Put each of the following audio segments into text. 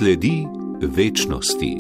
Sledi večnosti.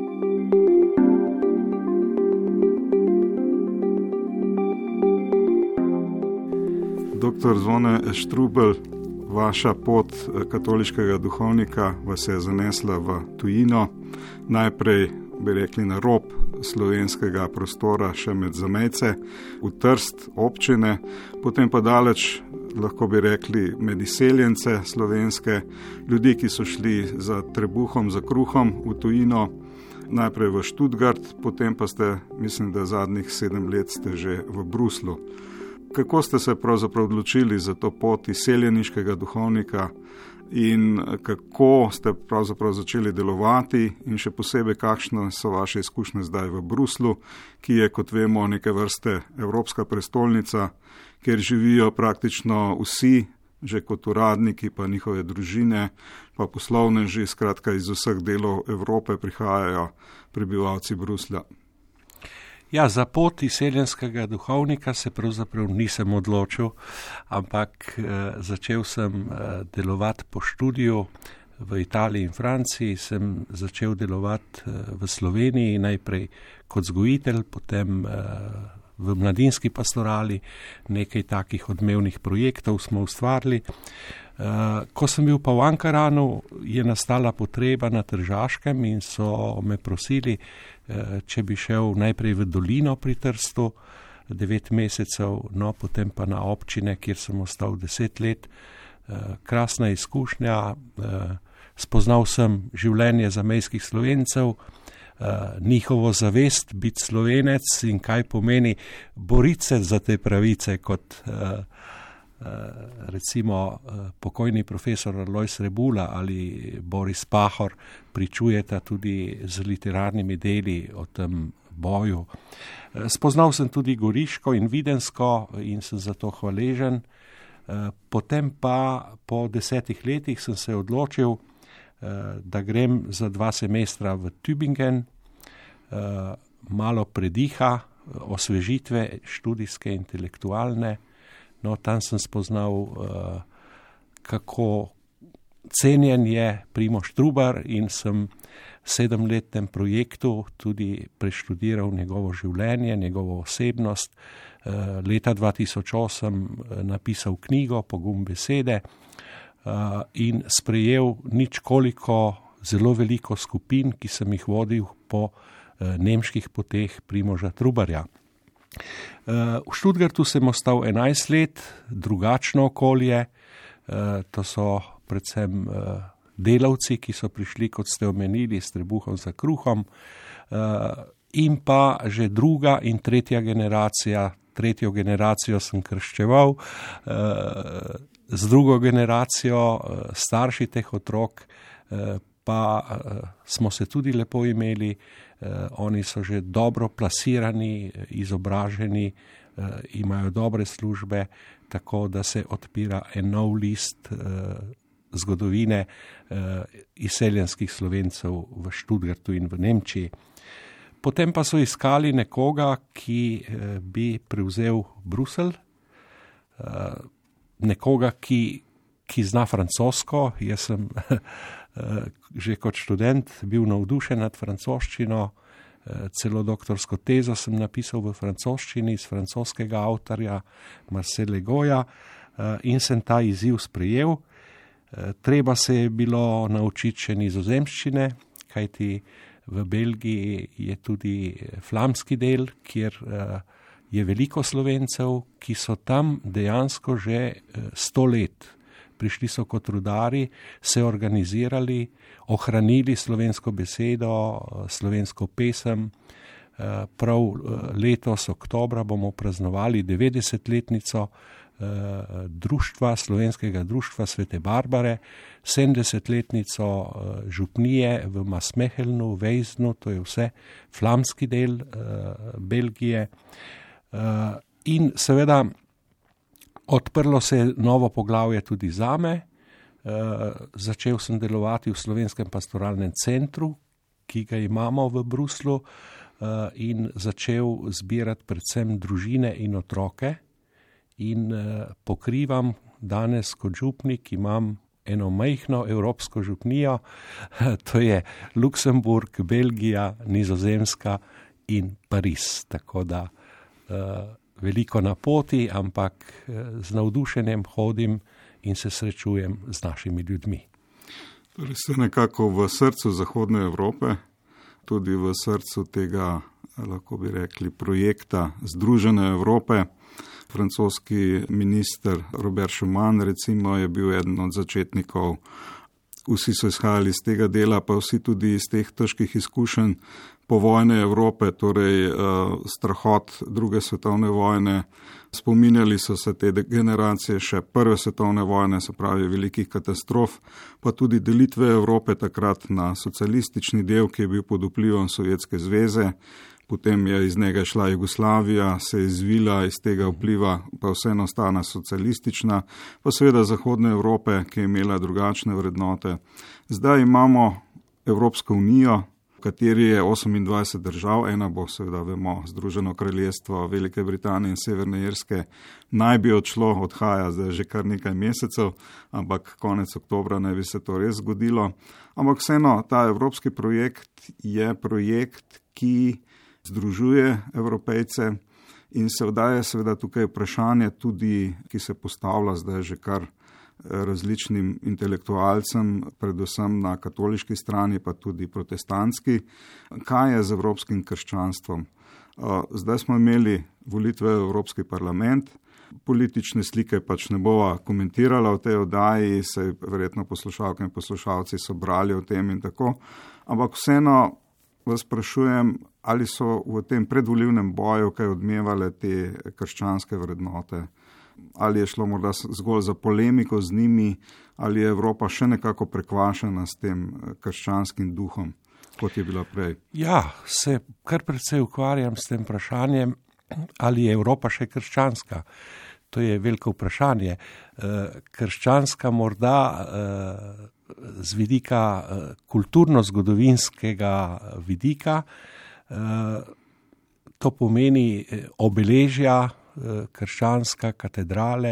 Dr. Zvone Štrukelj, vaša pot katoliškega duhovnika vas je zanesla v tujino, najprej bi rekli na rob slovenskega prostora, še med zamejce, v Trst občine, potem pa daleč, lahko bi rekli, med izseljence slovenske, ljudi, ki so šli za trebuhom, za kruhom v tujino, najprej v Stuttgart, potem pa ste, mislim, da zadnjih 7 let ste že v Bruslu. Kako ste se pravzaprav odločili za to pot izseljeniškega duhovnika in kako ste pravzaprav začeli delovati in še posebej kakšne so vaše izkušnje zdaj v Bruslu, ki je, kot vemo, neke vrste evropska prestolnica, kjer živijo praktično vsi, že kot uradniki, pa njihove družine, pa poslovneži, skratka iz vseh delov Evrope prihajajo prebivalci Bruslja. Ja, za pot izseljenskega duhovnika se pravzaprav nisem odločil, ampak začel sem delovati po študiju v Italiji in Franciji, sem začel delovati v Sloveniji, najprej kot vzgojitelj, potem v mladinski pastorali, nekaj takih odmevnih projektov smo ustvarili. Ko sem bil pa v Ankaranu, je nastala potreba na Tržaškem in so me prosili, če bi šel najprej v dolino pri Trstu 9 mesecev, no potem pa na občine, kjer sem ostal 10 let. Krasna izkušnja, spoznal sem življenje zamejskih Slovencev, njihovo zavest biti Slovenec in kaj pomeni boriti se za te pravice, kot recimo pokojni profesor Lojz Rebula ali Boris Pahor pričujeta tudi z literarnimi deli o tem boju. Spoznal sem tudi Goriško in Vidensko in sem za to hvaležen. Potem pa po 10 letih sem se odločil, da grem za 2 semestra v Tübingen, malo prediha, osvežitve študijske, intelektualne. No, tam sem spoznal, kako cenjen je Primož Trubar in sem v 7-letnem projektu tudi preštudiral njegovo življenje, njegovo osebnost. Leta 2008 napisal knjigo Pogum besede in sprejel ničkoliko zelo veliko skupin, ki sem jih vodil po nemških poteh Primoža Trubarja. V Stuttgartu sem ostal 11 let, drugačno okolje, to so predvsem delavci, ki so prišli, kot ste omenili, s trebuhom za kruhom, in pa že druga in tretja generacija. Tretjo generacijo sem krščeval, z drugo generacijo starši teh otrok pa smo se tudi lepo imeli. Oni so že dobro plasirani, izobraženi, imajo dobre službe, tako da se odpira en nov list zgodovine izseljenskih Slovencev v Stuttgartu in v Nemčiji. Potem pa so iskali nekoga, ki bi prevzel Bruselj, nekoga, ki zna francosko. Jaz sem že kot študent bil navdušen nad francoščino, celo doktorsko tezo sem napisal v francoščini iz francoskega avtorja Marcela Legoja in sem ta izziv sprejel. Treba se je bilo naučiti še nizozemščine, kajti v Belgiji je tudi flamski del, kjer je veliko Slovencev, ki so tam dejansko že 100 let. Prišli so kot rudari, se organizirali, ohranili slovensko besedo, slovensko pesem. Prav letos oktobra bomo praznovali 90-letnico društva, slovenskega društva Svete Barbare, 70-letnico župnije v Maasmechelnu, Weisnu, to je vse flamski del Belgije. In seveda odprlo se je novo poglavje tudi zame. Začel sem delovati v Slovenskem pastoralnem centru, ki ga imamo v Bruslu, in začel zbirati predvsem družine in otroke. In pokrivam danes kot župnik, imam eno majhno evropsko župnijo, to je Luksemburg, Belgija, Nizozemska in Pariz. Tako da veliko na poti, ampak z navdušenjem hodim in se srečujem z našimi ljudmi. Torej ste nekako v srcu Zahodne Evrope, tudi v srcu tega, lahko bi rekli, projekta Združene Evrope. Francoski minister Robert Schuman recimo je bil eden od začetnikov. Vsi so izhajali iz tega dela, pa vsi tudi iz teh težkih izkušenj povojne Evrope, torej strahot druge svetovne vojne. Spominjali so se te generacije še prve svetovne vojne, se pravi velikih katastrof, pa tudi delitve Evrope takrat na socialistični del, ki je bil pod vplivom Sovjetske zveze. Potem je iz njega šla Jugoslavija, se je izvila iz tega vpliva, pa vseeno ostala socialistična, pa seveda Zahodne Evrope, ki je imela drugačne vrednote. Zdaj imamo Evropsko unijo, v kateri je 28 držav, ena bo seveda, vemo, Združeno kraljestvo Velike Britanije in Severne Irske, naj bi odhaja zdaj že kar nekaj mesecev, ampak konec oktobra naj bi se to res zgodilo. Ampak vseeno, ta evropski projekt je projekt, ki združuje Evropejce in seveda je seveda tukaj vprašanje tudi, ki se postavlja zdaj že kar različnim intelektualcem, predvsem na katoliški strani, pa tudi protestantski. Kaj je z evropskim krščanstvom? Zdaj smo imeli volitve v Evropski parlament, politične slike pač ne bova komentirala v tej oddaji, se verjetno poslušalke in poslušalci so brali o tem in tako, ampak vseeno vas sprašujem, ali so v tem predvolilnem boju kaj odmevale te krščanske vrednote, ali je šlo morda zgolj za polemiko z njimi, ali je Evropa še nekako prekvašena s tem krščanskim duhom, kot je bila prej. Ja, se kar precej ukvarjam s tem vprašanjem, ali je Evropa še krščanska. To je veliko vprašanje. Krščanska morda z vidika kulturno-zgodovinskega vidika, to pomeni obeležja krščanska, katedrale,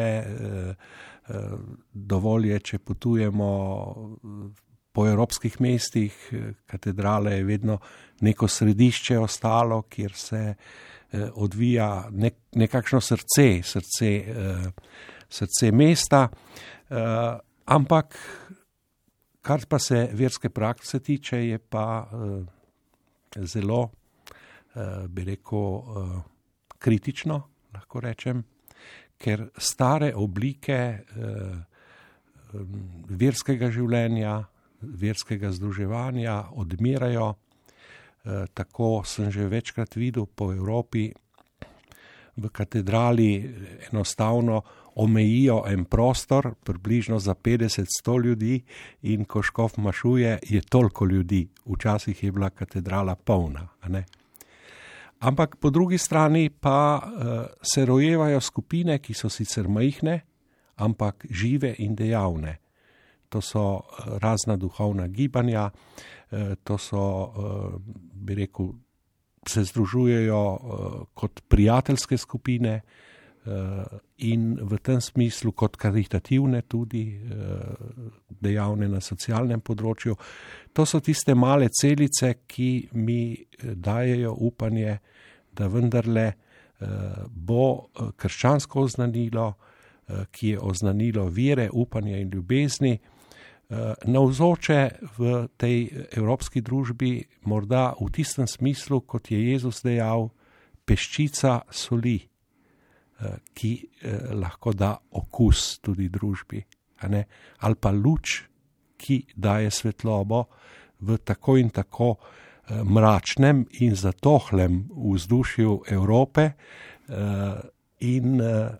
dovolj je, če potujemo po evropskih mestih, katedrale je vedno neko središče ostalo, kjer se odvija nekakšno srce mesta, ampak kar pa se verske prakse tiče, je pa zelo, bi rekel, kritično, lahko rečem, ker stare oblike verskega življenja, verskega združevanja odmirajo. Tako sem že večkrat videl po Evropi, v katedrali enostavno omejijo en prostor, približno za 50-100 ljudi, in ko škof mašuje, je toliko ljudi. Včasih je bila katedrala polna, a ne? Ampak po drugi strani pa se rojevajo skupine, ki so sicer majhne, ampak žive in dejavne. To so razna duhovna gibanja, to so, bi rekel, se združujejo kot prijateljske skupine in v tem smislu kot karitativne tudi, dejavne na socialnem področju. To so tiste male celice, ki mi dajejo upanje, da vendarle bo krščansko oznanilo, ki je oznanilo vere, upanja in ljubezni, navzoče v tej evropski družbi morda v tistem smislu, kot je Jezus dejal, peščica soli, ki lahko da okus tudi družbi, a ne? Ali pa luč, ki daje svetlobo v tako in tako mračnem in zatohlem vzdušju Evrope, in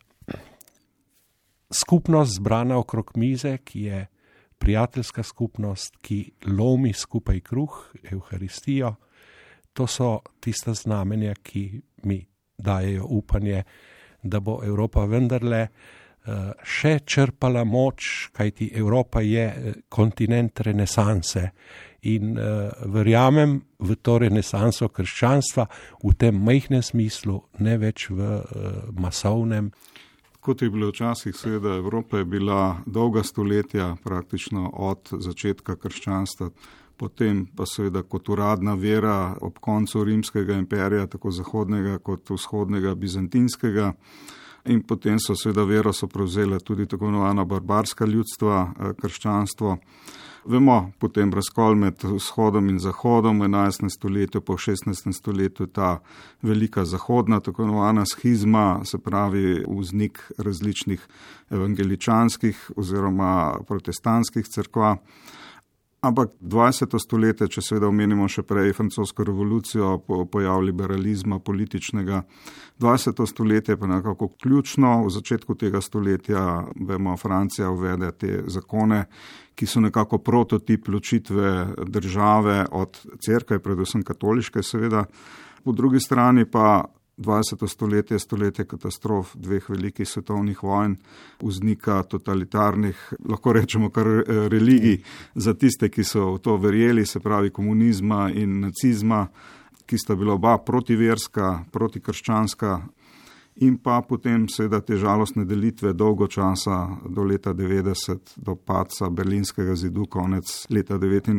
skupnost zbrana okrog mize, ki je prijateljska skupnost, ki lomi skupaj kruh, Evharistijo, to so tista znamenja, ki mi dajejo upanje, da bo Evropa vendarle še črpala moč, kajti Evropa je kontinent renesanse in verjamem v to renesanso krščanstva v tem majhnem smislu, ne več v masovnem. Kot je bilo včasih, seveda Evropa je bila dolga stoletja praktično od začetka krščanstva, potem pa seveda kot uradna vera ob koncu rimskega imperija, tako zahodnega kot vzhodnega bizantinskega. In potem so seveda vero prevzela tudi tako imenovana barbarska ljudstva, krščanstvo. Vemo potem razkol med vzhodom in zahodom v 11. stoletju, pa v 16. stoletju ta velika zahodna, tako imenovana schizma, se pravi vznik različnih evangeličanskih oziroma protestantskih cerkva. Ampak 20. stoletje, če seveda omenimo še prej francosko revolucijo, pojav liberalizma političnega, 20. stoletje pa nekako ključno. V začetku tega stoletja, vemo, Francija uvede te zakone, ki so nekako prototip ločitve države od cerkve, predvsem katoliške seveda. Po drugi strani pa 20. stoletje, stoletje katastrof, dveh velikih svetovnih vojn, vznika totalitarnih, lahko rečemo kar religij za tiste, ki so v to verjeli, se pravi komunizma in nacizma, ki sta bila oba protiverska, protikrščanska, in pa potem seveda te žalostne delitve dolgo časa do leta 90, do padca Berlinskega zidu, konec leta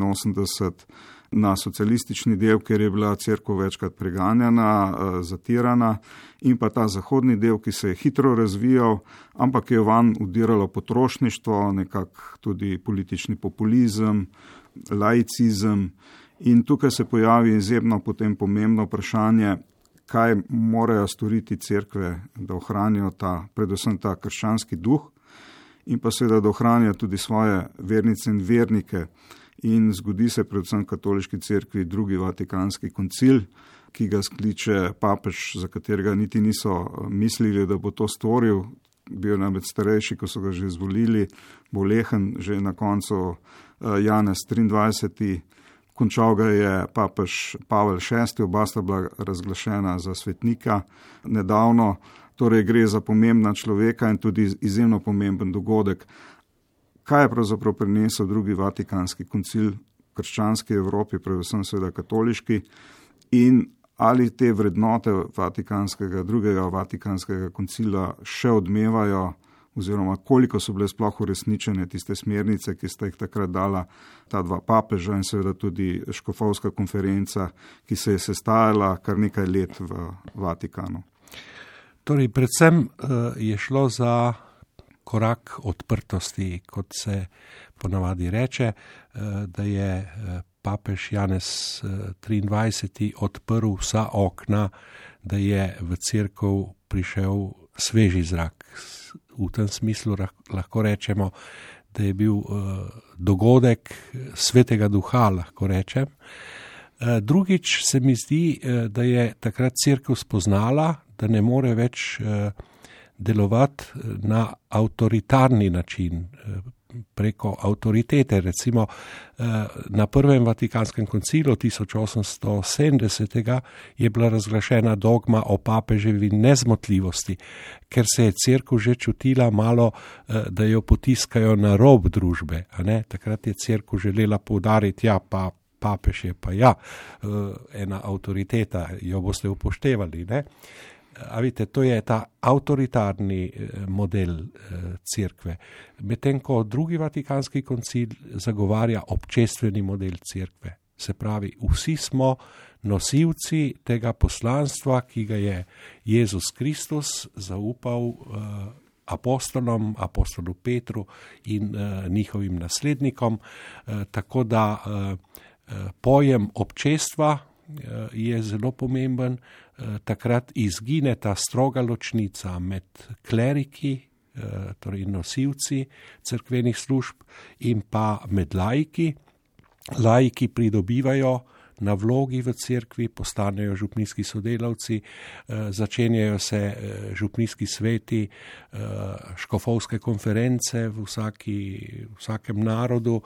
89, na socialistični del, kjer je bila cerkev večkrat preganjana, zatirana, in pa ta zahodni del, ki se je hitro razvijal, ampak je van udiralo potrošništvo, nekako tudi politični populizem, laicizem. In tukaj se pojavi izjemno potem pomembno vprašanje, kaj morajo storiti cerkve, da ohranijo predvsem ta krščanski duh in pa seveda, da ohranijo tudi svoje vernice in vernike. In zgodi se predvsem katoliški cerkvi drugi vatikanski koncil, ki ga skliče papež, za katerega niti niso mislili, da bo to storil. Bil namreč starejši, ko so ga že izvolili, bolehen, že na koncu Janez 23. Končal ga je papež Pavel VI, oba sta bila razglašena za svetnika nedavno. Torej gre za pomembna človeka in tudi izjemno pomemben dogodek. Kaj je pravzaprav prinesel drugi vatikanski koncil krščanski Evropi, predvsem seveda katoliški, in ali te vrednote drugega vatikanskega koncila še odmevajo, oziroma koliko so bile sploh uresničene tiste smernice, ki sta jih takrat dala ta dva papeža in seveda tudi škofovska konferenca, ki se je sestajala kar nekaj let v Vatikanu. Torej, predvsem je šlo za korak odprtosti, kot se ponavadi reče, da je papež Janez 23. odprl vsa okna, da je v cerkev prišel sveži zrak. V tem smislu lahko rečemo, da je bil dogodek svetega duha, lahko rečem. Drugič se mi zdi, da je takrat cerkev spoznala, da ne more več delovati na avtoritarni način, preko avtoritete. Recimo na prvem Vatikanskem koncilu 1870. je bila razglašena dogma o papeževi nezmotljivosti, ker se je cerkev že čutila malo, da jo potiskajo na rob družbe. Takrat je cerkev želela poudariti, pa papež je pa ena avtoriteta, jo boste upoštevali, ne? A vidite, to je ta avtoritarni model cerkve. Medtem ko drugi Vatikanski koncil zagovarja občestveni model cerkve. Se pravi, vsi smo nosilci tega poslanstva, ki ga je Jezus Kristus zaupal apostolom, apostolu Petru in njihovim naslednikom. Tako da pojem občestva je zelo pomemben. Takrat izgine ta stroga ločnica med kleriki, torej nosilci cerkvenih služb, in pa med laiki. Laiki pridobivajo na vlogi v cerkvi, postanejo župnijski sodelavci, začenjajo se župnijski sveti, škofovske konference v vsakem narodu.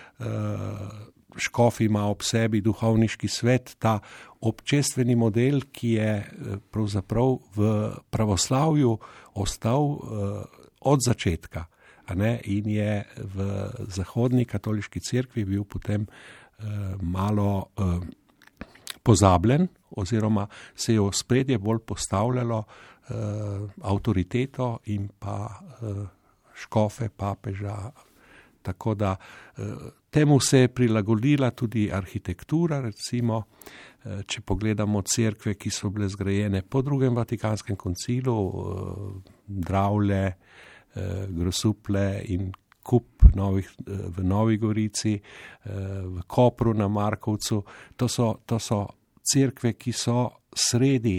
Škof ima ob sebi duhovniški svet, ta občestveni model, ki je pravzaprav v pravoslavju ostal od začetka, in je v zahodni katoliški cerkvi bil potem malo pozabljen, oziroma se je v ospredje bolj postavljalo avtoriteto in pa škofe, papeža. Tako da temu se je prilagodila tudi arhitektura, recimo, če pogledamo cerkve, ki so bile zgrajene po drugem Vatikanskem koncilu, Dravlje, Grosuplje in kup novih v Novi Gorici, v Kopru na Markovcu. To so cerkve, ki so sredi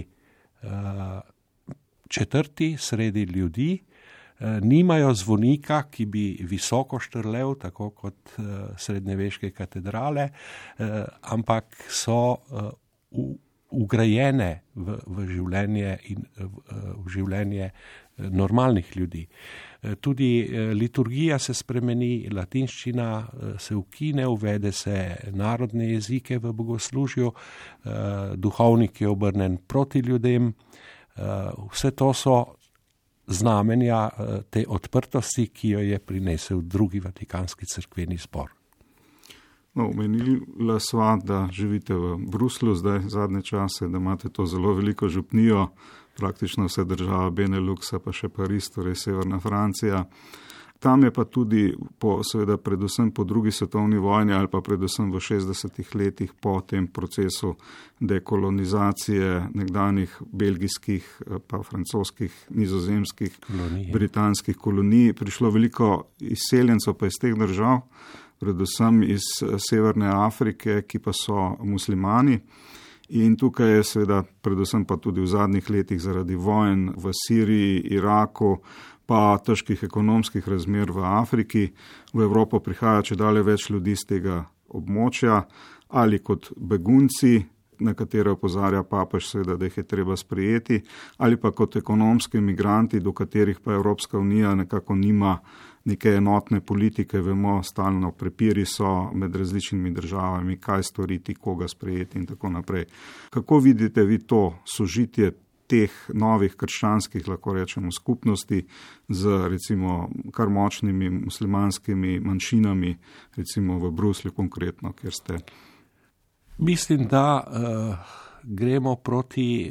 četrti, sredi ljudi, nimajo zvonika, ki bi visoko štrlel, tako kot srednjeveške katedrale, ampak so ugrajene v življenje in v življenje normalnih ljudi. Tudi liturgija se spremeni, latinščina se ukine, uvede se narodne jezike v bogoslužju, duhovnik je obrnen proti ljudem. Vse to so znamenja te odprtosti, ki jo je prinesel drugi Vatikanski cerkveni zbor. No, omenila sva, da živite v Bruslju zdaj zadnje čase, da imate to zelo veliko župnijo, praktično vse država Beneluxa, pa še Pariz, torej severna Francija. Tam je pa tudi, seveda predvsem po drugi svetovni vojni ali pa predvsem v 60-ih letih po tem procesu dekolonizacije nekdanjih belgijskih, pa francoskih, nizozemskih, britanskih kolonij, prišlo veliko izseljencev pa iz teh držav, predvsem iz Severne Afrike, ki pa so muslimani. In tukaj je seveda predvsem pa tudi v zadnjih letih zaradi vojn v Siriji, Iraku, pa težkih ekonomskih razmer v Afriki, v Evropo prihaja čedalje več ljudi z tega območja, ali kot begunci, na katere opozarja papež, seveda, da jih je treba sprejeti, ali pa kot ekonomski migranti, do katerih pa Evropska unija nekako nima neke enotne politike, vemo, stalno prepiri so med različnimi državami, kaj storiti, koga sprejeti in tako naprej. Kako vidite vi to sožitje teh novih krščanskih, lahko rečemo, skupnosti z recimo kar močnimi muslimanskimi manjšinami, recimo v Bruslju konkretno, kjer ste? Mislim, da gremo proti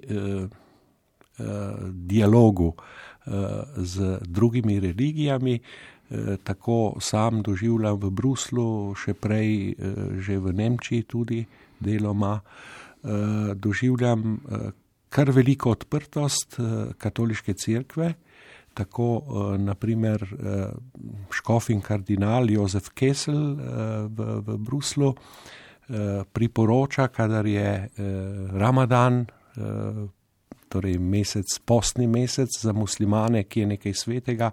dialogu z drugimi religijami. Tako sam doživljam v Bruslju, še prej že v Nemčiji tudi deloma. Doživljam kar veliko odprtost katoliške cerkve, tako naprimer škof in kardinal Jozef Kessel v Bruslju priporoča, kadar je Ramadan, torej postni mesec za muslimane, ki je nekaj svetega,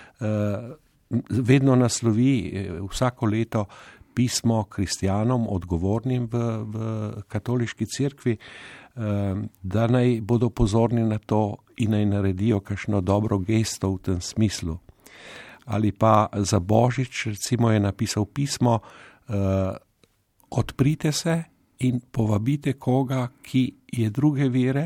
vedno naslovi vsako leto pismo kristjanom, odgovornim v katoliški cerkvi, da naj bodo pozorni na to in naj naredijo kakšno dobro gesto v tem smislu. Ali pa za Božič, recimo, je napisal pismo, odprite se in povabite koga, ki je druge vere,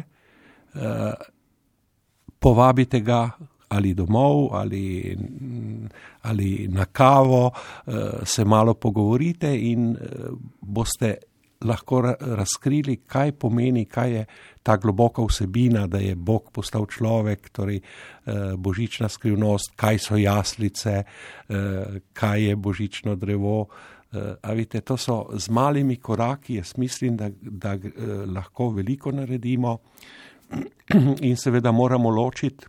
povabite ga ali domov, ali na kavo, se malo pogovorite in boste lahko razkrili, kaj pomeni, kaj je ta globoka vsebina, da je Bog postal človek, torej božična skrivnost, kaj so jaslice, kaj je božično drevo. A vidite, to so z malimi koraki, jaz mislim, da lahko veliko naredimo in seveda moramo ločiti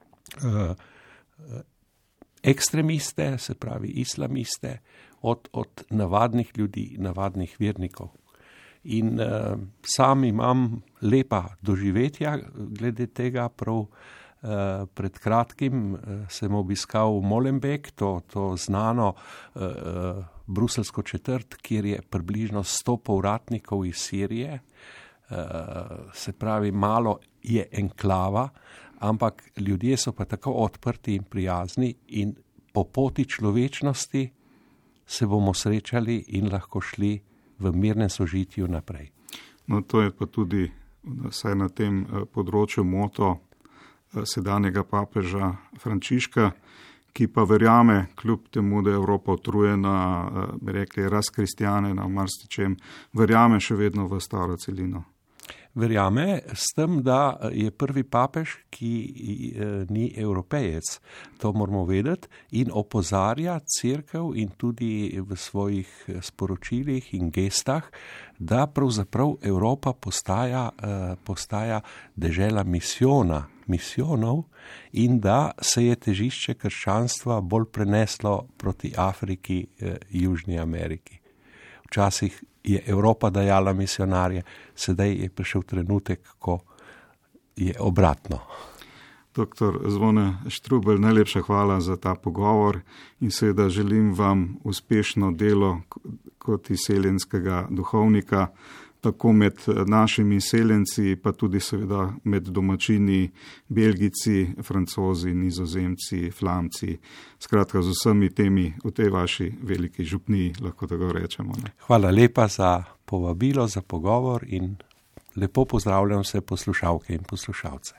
ekstremiste, se pravi islamiste, od navadnih ljudi, navadnih vernikov. In sam imam lepa doživetja glede tega, prav pred kratkim sem obiskal Molenbeek, to znano bruselsko četrt, kjer je približno 100 povratnikov iz Sirije, se pravi, malo je enklava, ampak ljudje so pa tako odprti in prijazni in po poti človečnosti se bomo srečali in lahko šli v mirnem sožitju naprej. No, to je pa tudi vsaj na tem področju moto sedanjega papeža Frančiška, ki pa verjame, kljub temu, da je Evropa utrujena, bi rekli, razkristjanjena v marsičem, verjame še vedno v staro celino. verjame s tem, da je prvi papež, ki ni Evropejec. To moramo vedeti in opozarja cerkev in tudi v svojih sporočilih in gestah, da pravzaprav Evropa postaja dežela misijonov in da se je težišče krščanstva bolj preneslo proti Afriki, Južni Ameriki. Včasih je Evropa dajala misionarje, sedaj je prišel trenutek, ko je obratno. Doktor Zvone Štrubelj, najlepša hvala za ta pogovor in seveda želim vam uspešno delo kot izseljenskega duhovnika, tako med našimi izseljenci, pa tudi seveda med domačini, Belgijci, Francozi, Nizozemci, Flamci, skratka z vsemi temi v tej vaši veliki župniji, lahko tako rečemo. Ne? Hvala lepa za povabilo, za pogovor in lepo pozdravljam vse poslušalke in poslušalce.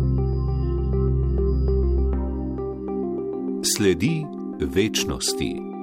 Sledi večnosti.